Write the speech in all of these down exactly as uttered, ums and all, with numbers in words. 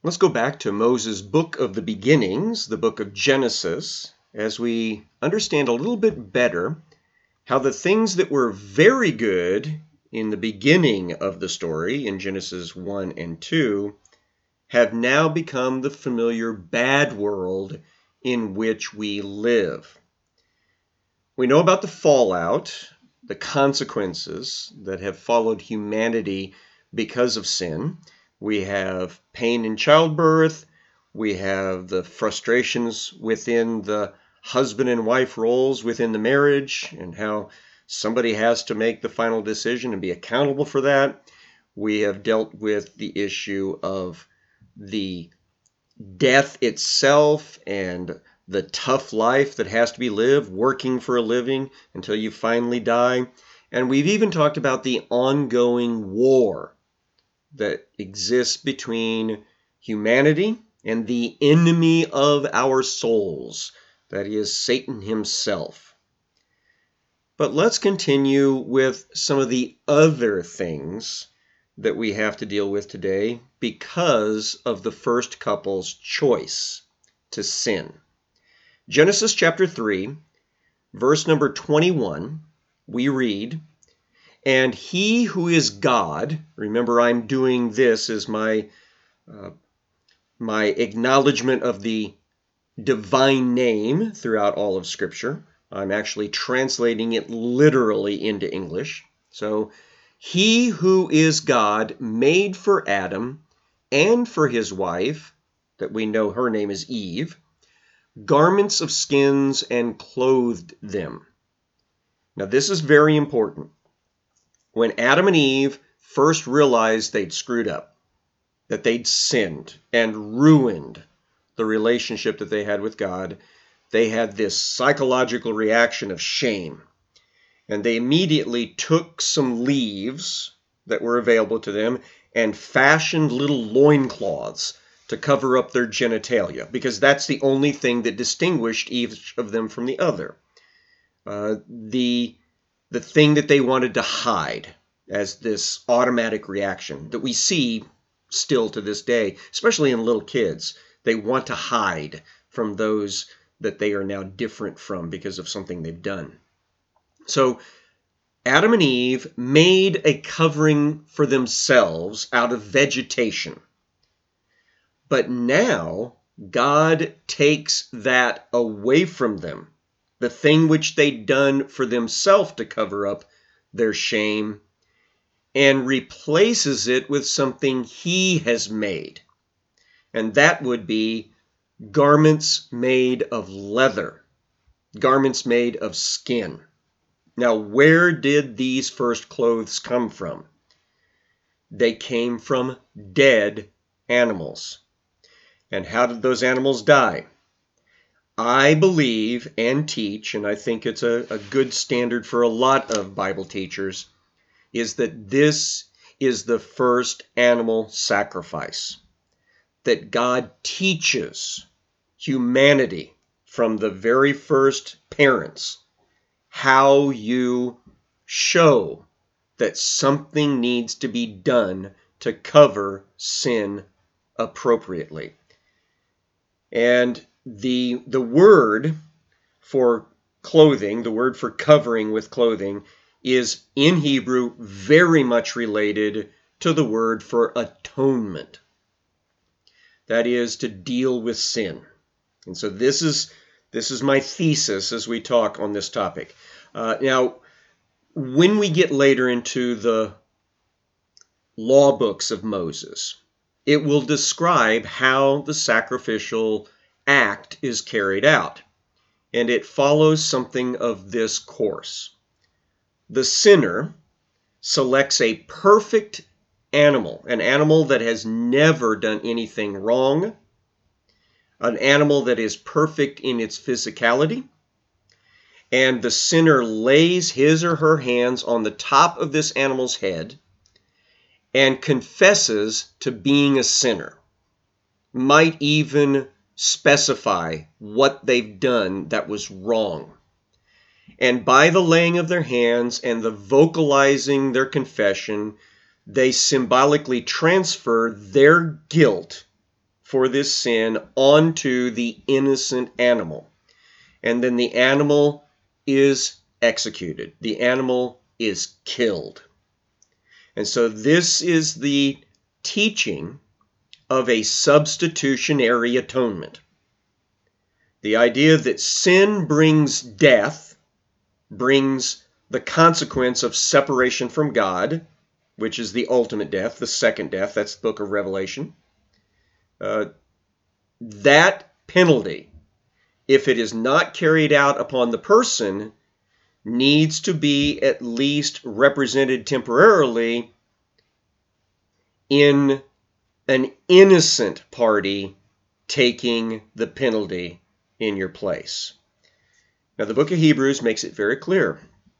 Let's go back to Moses' book of the beginnings, the book of Genesis, as we understand a little bit better how the things that were very good in the beginning of the story in Genesis one and two have now become the familiar bad world in which we live. We know about the fallout, the consequences that have followed humanity because of sin. We have pain in childbirth. We have the frustrations within the husband and wife roles within the marriage and how somebody has to make the final decision and be accountable for that. We have dealt with the issue of the death itself and the tough life that has to be lived, working for a living until you finally die. And we've even talked about the ongoing war that exists between humanity and the enemy of our souls, that is Satan himself. But let's continue with some of the other things that we have to deal with today because of the first couple's choice to sin. Genesis chapter three, verse number twenty-one, we read, "And he who is God," remember I'm doing this as my, uh, my acknowledgement of the divine name throughout all of Scripture. I'm actually translating it literally into English. So, he who is God made for Adam and for his wife, that we know her name is Eve, garments of skins and clothed them. Now this is very important. When Adam and Eve first realized they'd screwed up, that they'd sinned and ruined the relationship that they had with God, they had this psychological reaction of shame. And they immediately took some leaves that were available to them and fashioned little loincloths to cover up their genitalia, because that's the only thing that distinguished each of them from the other. Uh, the, the thing that they wanted to hide as this automatic reaction that we see still to this day, especially in little kids. They want to hide from those that they are now different from because of something they've done. So Adam and Eve made a covering for themselves out of vegetation. But now God takes that away from them, the thing which they'd done for themselves to cover up their shame, and replaces it with something he has made. And that would be garments made of leather, garments made of skin. Now, where did these first clothes come from? They came from dead animals. And how did those animals die? I believe and teach, and I think it's a, a good standard for a lot of Bible teachers, is that this is the first animal sacrifice. That God teaches humanity from the very first parents how you show that something needs to be done to cover sin appropriately. And the, the word for clothing, the word for covering with clothing, is in Hebrew very much related to the word for atonement. That is to deal with sin. And so this is this is my thesis as we talk on this topic. Uh, now, when we get later into the law books of Moses, it will describe how the sacrificial act is carried out. And it follows something of this course. The sinner selects a perfect animal, an animal that has never done anything wrong, an animal that is perfect in its physicality, and the sinner lays his or her hands on the top of this animal's head and confesses to being a sinner, might even specify what they've done that was wrong. And by the laying of their hands and the vocalizing their confession, they symbolically transfer their guilt for this sin onto the innocent animal. And then the animal is executed. The animal is killed. And so this is the teaching of a substitutionary atonement. The idea that sin brings death, brings the consequence of separation from God, which is the ultimate death, the second death. That's the book of Revelation. Uh, that penalty, if it is not carried out upon the person, needs to be at least represented temporarily in an innocent party taking the penalty in your place. Now, the book of Hebrews makes it very clear.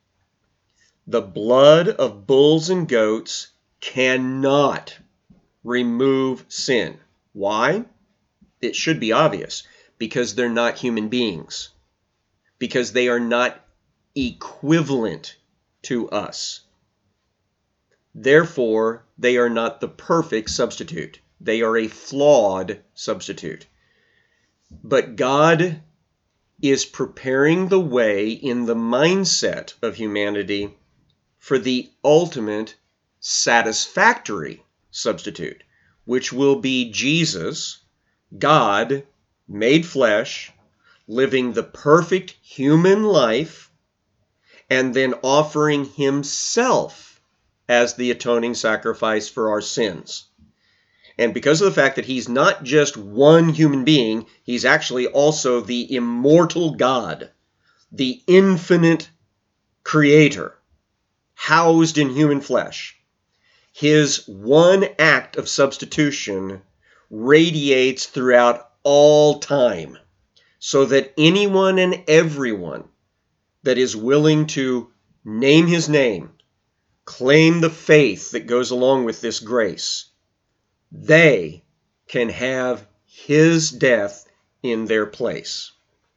The blood of bulls and goats cannot remove sin. Why? It should be obvious. Because they're not human beings. Because they are not equivalent to us. Therefore, they are not the perfect substitute. They are a flawed substitute. But God is preparing the way in the mindset of humanity for the ultimate satisfactory substitute, which will be Jesus, God, made flesh, living the perfect human life, and then offering himself as the atoning sacrifice for our sins. And because of the fact that he's not just one human being, he's actually also the immortal God, the infinite creator, housed in human flesh. His one act of substitution radiates throughout all time, so that anyone and everyone that is willing to name his name, claim the faith that goes along with this grace, they can have his death in their place.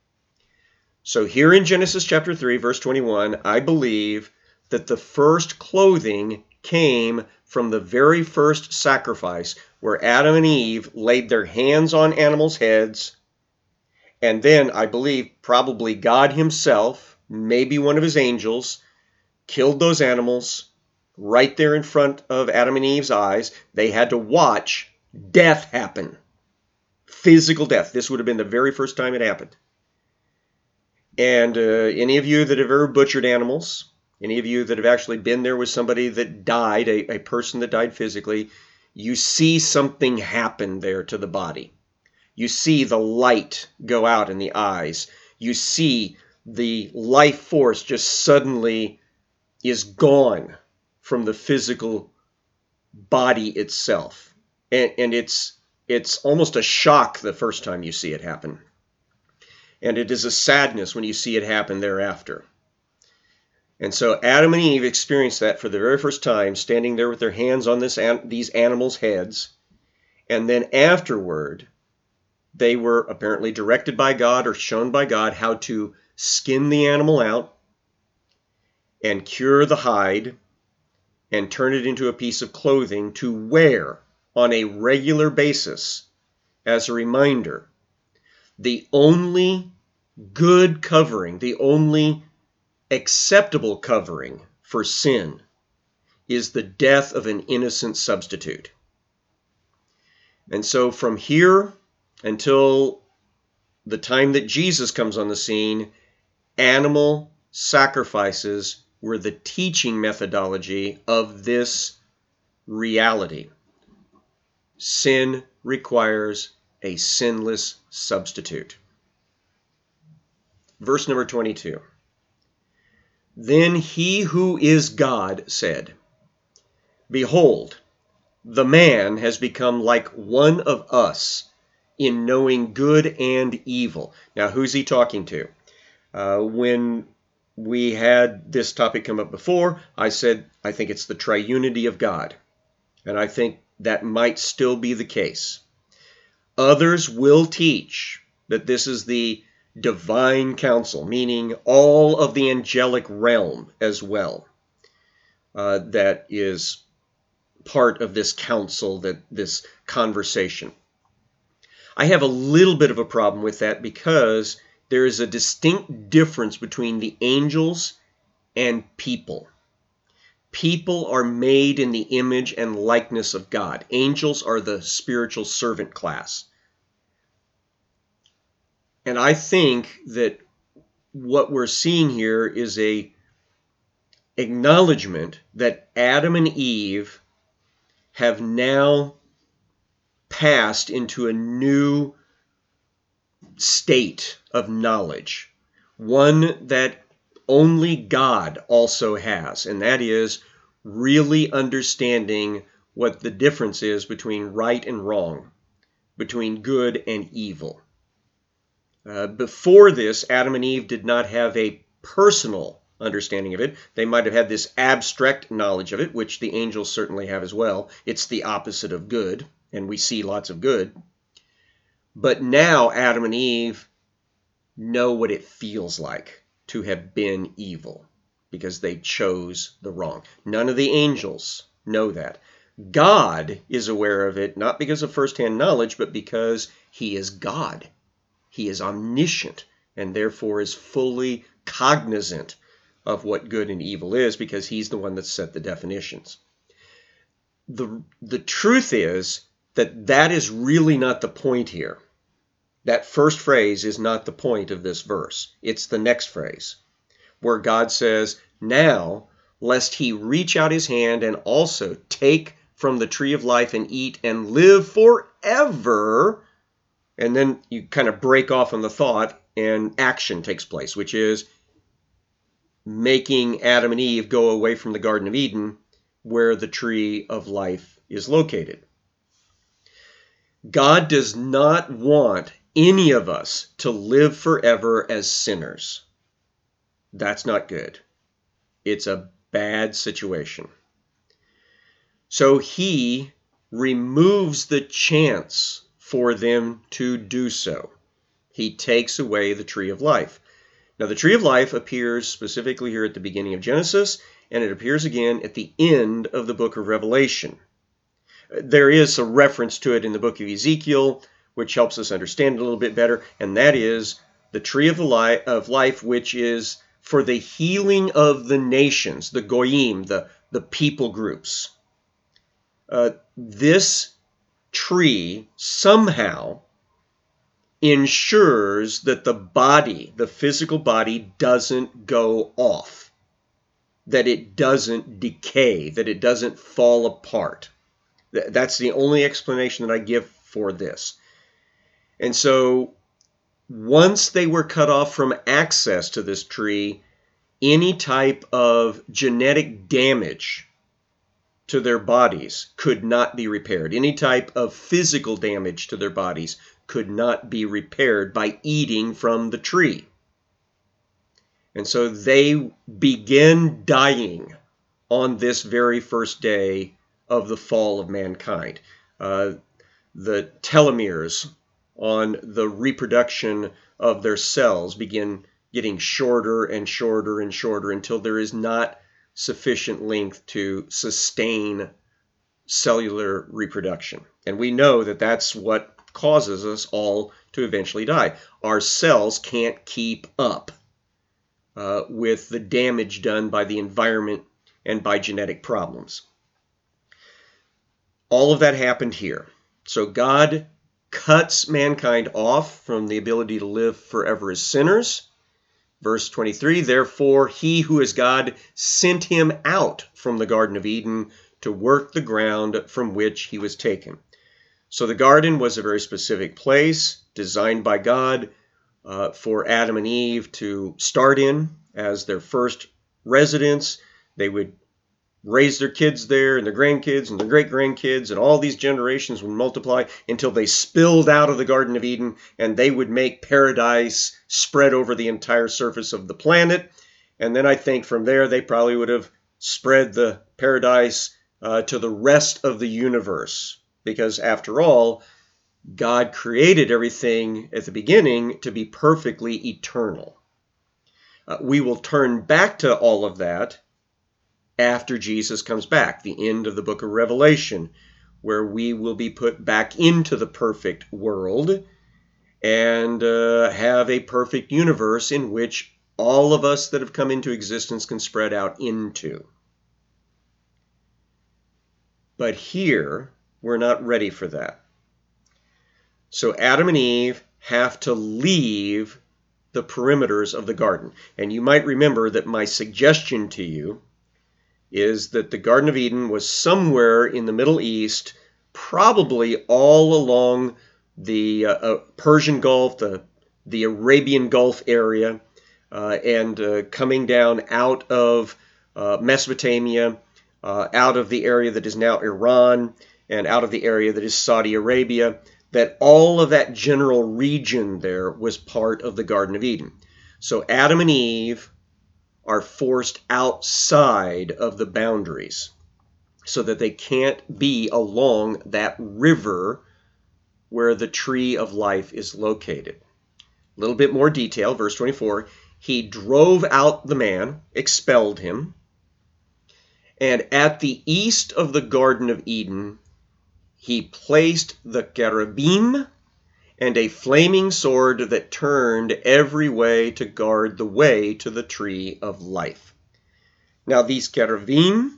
So here in Genesis chapter three, verse twenty-one, I believe that the first clothing came from the very first sacrifice, where Adam and Eve laid their hands on animals' heads, and then I believe probably God himself, maybe one of his angels, killed those animals right there in front of Adam and Eve's eyes. They had to watch death happen. Physical death. This would have been the very first time it happened. And uh, any of you that have ever butchered animals, any of you that have actually been there with somebody that died, a, a person that died physically, you see something happen there to the body. You see the light go out in the eyes. You see the life force just suddenly is gone from the physical body itself. And, and it's, it's almost a shock the first time you see it happen. And it is a sadness when you see it happen thereafter. And so Adam and Eve experienced that for the very first time, standing there with their hands on this these animals' heads. And then afterward, they were apparently directed by God or shown by God how to skin the animal out and cure the hide and turn it into a piece of clothing to wear on a regular basis as a reminder. The only good covering, the only acceptable covering for sin is the death of an innocent substitute. And so from here until the time that Jesus comes on the scene, animal sacrifices were the teaching methodology of this reality. Sin requires a sinless substitute. Verse number twenty-two. Then he who is God said, Behold, the man has become like one of us in knowing good and evil. Now, who's he talking to? Uh, when we had this topic come up before, I said, I think it's the triunity of God. And I think that might still be the case. Others will teach that this is the divine council, meaning all of the angelic realm as well. Uh, that is part of this council, that this conversation. I have a little bit of a problem with that because there is a distinct difference between the angels and people. People are made in the image and likeness of God. Angels are the spiritual servant class. And I think that what we're seeing here is a acknowledgement that Adam and Eve have now passed into a new state of knowledge, one that only God also has, and that is really understanding what the difference is between right and wrong, between good and evil. Uh, before this, Adam and Eve did not have a personal understanding of it. They might have had this abstract knowledge of it, which the angels certainly have as well. It's the opposite of good, and we see lots of good. But now Adam and Eve know what it feels like to have been evil because they chose the wrong. None of the angels know that. God is aware of it, not because of firsthand knowledge, but because he is God. He is omniscient and therefore is fully cognizant of what good and evil is because he's the one that set the definitions. The, the truth is that that is really not the point here. That first phrase is not the point of this verse. It's the next phrase where God says, now, lest he reach out his hand and also take from the tree of life and eat and live forever. And then you kind of break off on the thought and action takes place, which is making Adam and Eve go away from the Garden of Eden where the tree of life is located. God does not want any of us to live forever as sinners. That's not good. It's a bad situation. So he removes the chance for them to do so. He takes away the tree of life. Now, the tree of life appears specifically here at the beginning of Genesis, and it appears again at the end of the book of Revelation. There is a reference to it in the book of Ezekiel, which helps us understand it a little bit better, and that is the tree of, li- of life, which is for the healing of the nations, the goyim, the, the people groups. Uh, this tree somehow ensures that the body, the physical body, doesn't go off, that it doesn't decay, that it doesn't fall apart. That's the only explanation that I give for this. And so once they were cut off from access to this tree, any type of genetic damage to their bodies could not be repaired. Any type of physical damage to their bodies could not be repaired by eating from the tree. And so they begin dying on this very first day of the fall of mankind. Uh, the telomeres on the reproduction of their cells begin getting shorter and shorter and shorter until there is not sufficient length to sustain cellular reproduction. And we know that that's what causes us all to eventually die. Our cells can't keep up uh, with the damage done by the environment and by genetic problems. All of that happened here. So God cuts mankind off from the ability to live forever as sinners. Verse twenty-three, therefore he who is God sent him out from the Garden of Eden to work the ground from which he was taken. So the garden was a very specific place designed by God uh, for Adam and Eve to start in as their first residence. They would raise their kids there and their grandkids and their great-grandkids, and all these generations would multiply until they spilled out of the Garden of Eden, and they would make paradise spread over the entire surface of the planet. And then I think from there they probably would have spread the paradise uh, to the rest of the universe, because after all, God created everything at the beginning to be perfectly eternal. Uh, we will turn back to all of that after Jesus comes back, the end of the book of Revelation, where we will be put back into the perfect world and uh, have a perfect universe in which all of us that have come into existence can spread out into. But here, we're not ready for that. So Adam and Eve have to leave the perimeters of the garden. And you might remember that my suggestion to you is that the Garden of Eden was somewhere in the Middle East, probably all along the uh, uh, Persian Gulf, the, the Arabian Gulf area, uh, and uh, coming down out of uh, Mesopotamia, uh, out of the area that is now Iran, and out of the area that is Saudi Arabia, that all of that general region there was part of the Garden of Eden. So Adam and Eve are forced outside of the boundaries so that they can't be along that river where the tree of life is located. A little bit more detail, verse twenty-four. He drove out the man, expelled him, and at the east of the Garden of Eden, he placed the cherubim and a flaming sword that turned every way to guard the way to the tree of life. Now, these cherubim,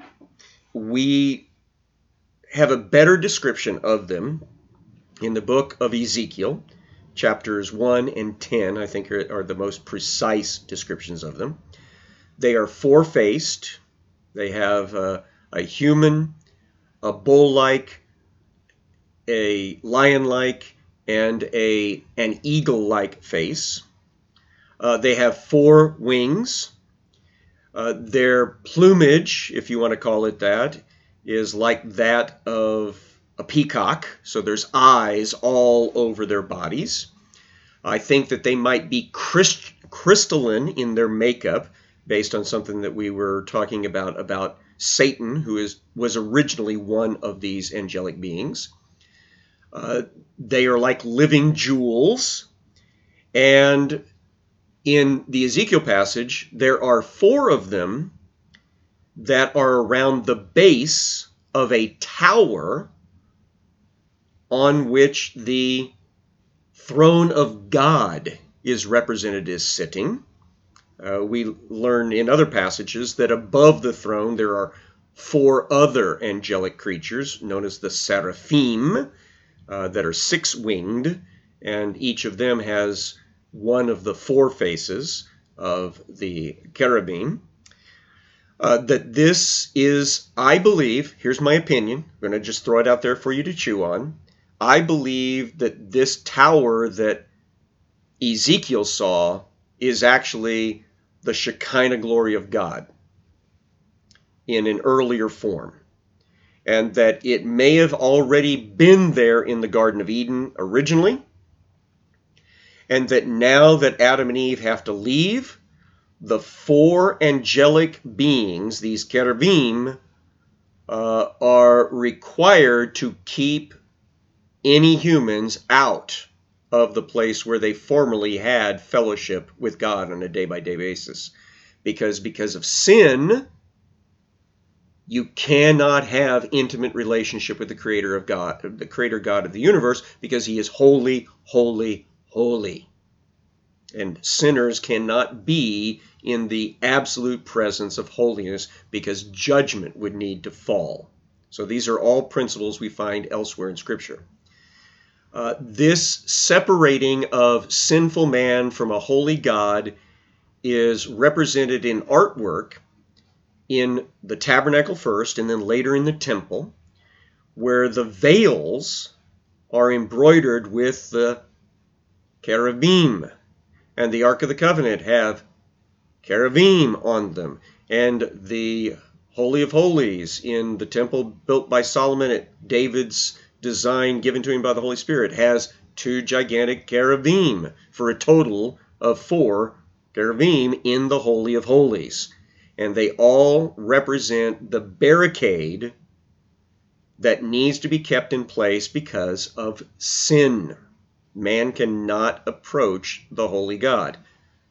we have a better description of them in the book of Ezekiel. Chapters one and ten, I think, are, are the most precise descriptions of them. They are four-faced. They have uh, a human, a bull-like, a lion-like, and a an eagle-like face. Uh, they have four wings. Uh, their plumage, if you want to call it that, is like that of a peacock. So there's eyes all over their bodies. I think that they might be crystal crystalline in their makeup, based on something that we were talking about, about Satan, who is was originally one of these angelic beings. Uh, they are like living jewels. And in the Ezekiel passage, there are four of them that are around the base of a tower on which the throne of God is represented as sitting. Uh, we learn in other passages that above the throne there are four other angelic creatures known as the seraphim uh, that are six-winged, and each of them has one of the four faces of the cherubim. Uh, that this is, I believe, here's my opinion, I'm going to just throw it out there for you to chew on. I believe that this tower that Ezekiel saw is actually the Shekinah glory of God in an earlier form, and that it may have already been there in the Garden of Eden originally, and that now that Adam and Eve have to leave, the four angelic beings, these cherubim, uh, are required to keep any humans out of the place where they formerly had fellowship with God on a day-by-day basis. Because because of sin, you cannot have intimate relationship with the Creator of God, the Creator God of the universe, because He is holy, holy, holy. And sinners cannot be in the absolute presence of holiness because judgment would need to fall. So these are all principles we find elsewhere in Scripture. Uh, this separating of sinful man from a holy God is represented in artwork in the tabernacle first and then later in the temple, where the veils are embroidered with the cherubim, and the Ark of the Covenant have cherubim on them, and the Holy of Holies in the temple built by Solomon at David's design given to him by the Holy Spirit has two gigantic cherubim for a total of four cherubim in the Holy of Holies. And they all represent the barricade that needs to be kept in place because of sin. Man cannot approach the holy God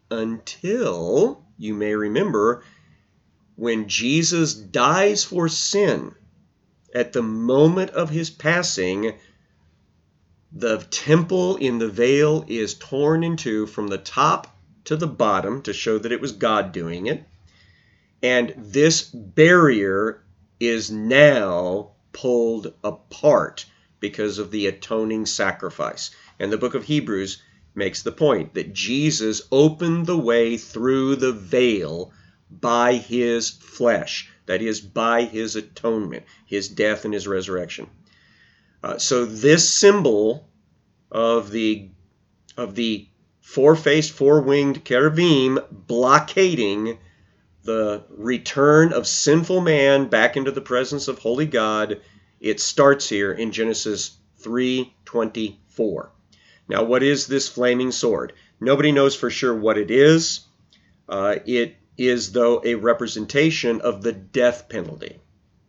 until, you may remember, when Jesus dies for sin at the moment of his passing, the temple in the veil is torn in two from the top to the bottom to show that it was God doing it. And this barrier is now pulled apart because of the atoning sacrifice. And the book of Hebrews makes the point that Jesus opened the way through the veil by his flesh, that is, by his atonement, his death and his resurrection. Uh, so this symbol of the of the four-faced, four-winged cherubim blockading the return of sinful man back into the presence of holy God, it starts here in Genesis three twenty-four. Now, what is this flaming sword? Nobody knows for sure what it is. Uh, it is, though, a representation of the death penalty.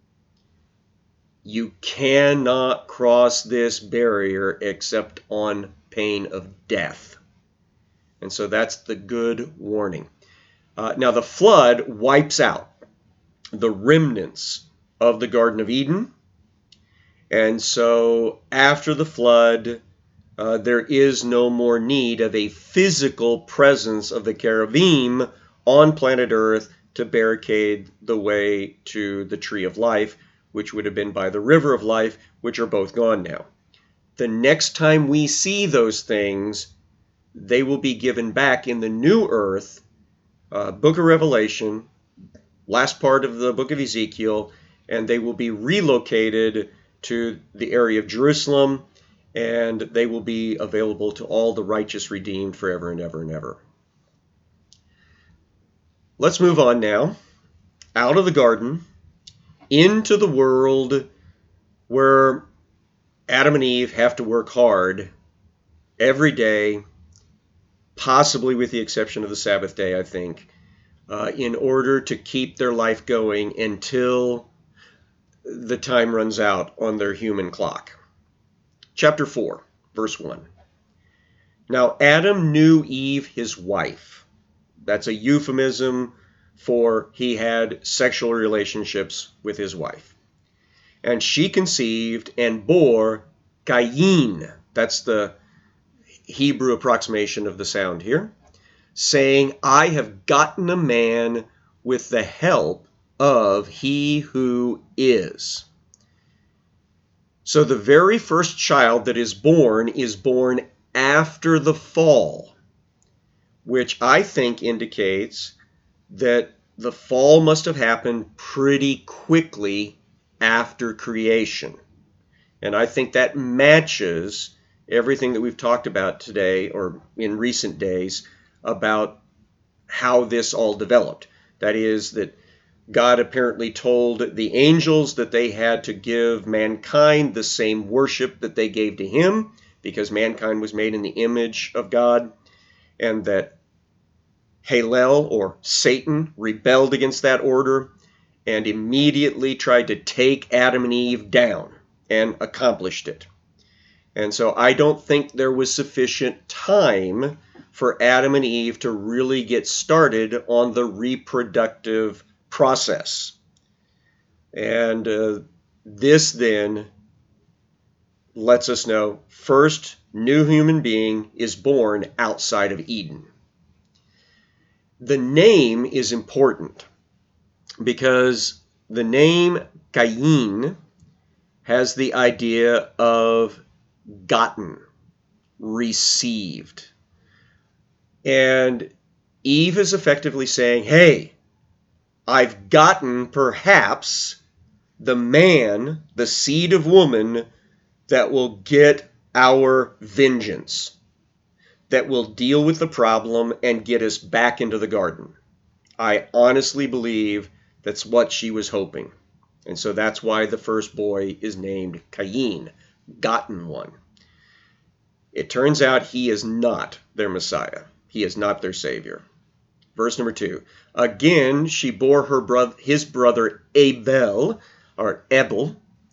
You cannot cross this barrier except on pain of death. And so that's the good warning. Uh, now, the flood wipes out the remnants of the Garden of Eden. And so after the flood, uh, there is no more need of a physical presence of the cherubim on planet Earth to barricade the way to the tree of life, which would have been by the river of life, which are both gone now. The next time we see those things, they will be given back in the new earth, uh, book of Revelation, last part of the book of Ezekiel, and they will be relocated to the area of Jerusalem, and they will be available to all the righteous redeemed forever and ever and ever. Let's move on now, out of the garden, into the world where Adam and Eve have to work hard every day, possibly with the exception of the Sabbath day, I think, uh, in order to keep their life going until the time runs out on their human clock. Chapter four, verse one. Now Adam knew Eve, his wife. That's a euphemism for he had sexual relationships with his wife. And she conceived and bore Cain. That's the Hebrew approximation of the sound here, saying, I have gotten a man with the help of he who is. So the very first child that is born is born after the fall, which I think indicates that the fall must have happened pretty quickly after creation. And I think that matches everything that we've talked about today or in recent days about how this all developed. That is, that God apparently told the angels that they had to give mankind the same worship that they gave to him, because mankind was made in the image of God, and that Halel, or Satan, rebelled against that order and immediately tried to take Adam and Eve down, and accomplished it. And so I don't think there was sufficient time for Adam and Eve to really get started on the reproductive process. And uh, this then lets us know, first new human being is born outside of Eden. The name is important because the name Cain has the idea of gotten, received. And Eve is effectively saying, hey, I've gotten perhaps the man, the seed of woman, that will get our vengeance, that will deal with the problem and get us back into the garden. I honestly believe that's what she was hoping. And so that's why the first boy is named Cain, gotten one. It turns out he is not their Messiah. He is not their Savior. Verse number two. Again, she bore her brother, his brother Abel, or Abel.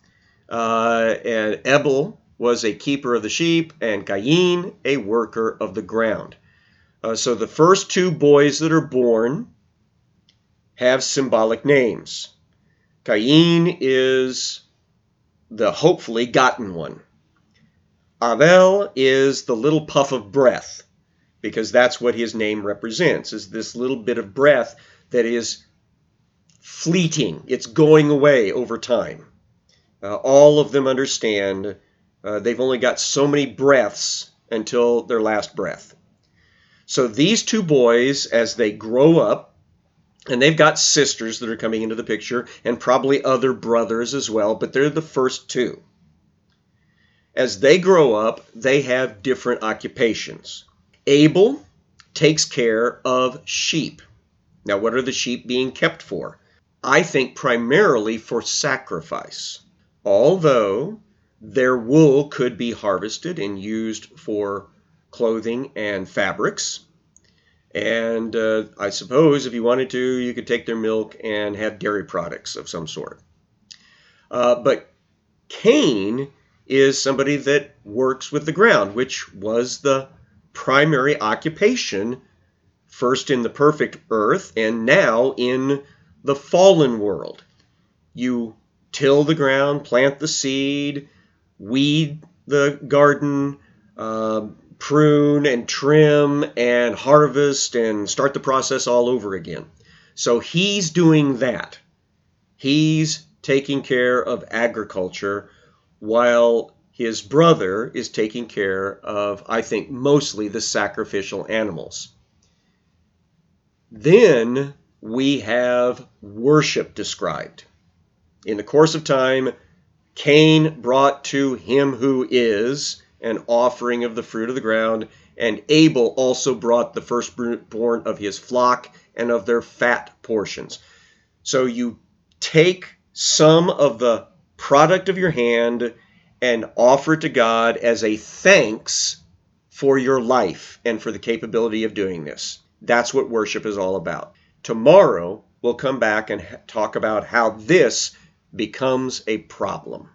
Uh, and Abel was a keeper of the sheep, and Cain a worker of the ground. Uh, so the first two boys that are born have symbolic names. Cain is the hopefully gotten one. Avel is the little puff of breath, because that's what his name represents, is this little bit of breath that is fleeting. It's going away over time. Uh, all of them understand uh, they've only got so many breaths until their last breath. So these two boys, as they grow up, and they've got sisters that are coming into the picture, and probably other brothers as well, but they're the first two. As they grow up, they have different occupations. Abel takes care of sheep. Now, what are the sheep being kept for? I think primarily for sacrifice. Although their wool could be harvested and used for clothing and fabrics. And uh, I suppose if you wanted to, you could take their milk and have dairy products of some sort. Uh, but Cain is somebody that works with the ground, which was the primary occupation, first in the perfect earth and now in the fallen world. You till the ground, plant the seed, weed the garden, uh, prune and trim and harvest and start the process all over again. So he's doing that. He's taking care of agriculture while his brother is taking care of, I think, mostly the sacrificial animals. Then we have worship described. In the course of time, Cain brought to him who is an offering of the fruit of the ground, and Abel also brought the firstborn of his flock and of their fat portions. So you take some of the product of your hand and offer it to God as a thanks for your life and for the capability of doing this. That's what worship is all about. Tomorrow, we'll come back and talk about how this becomes a problem.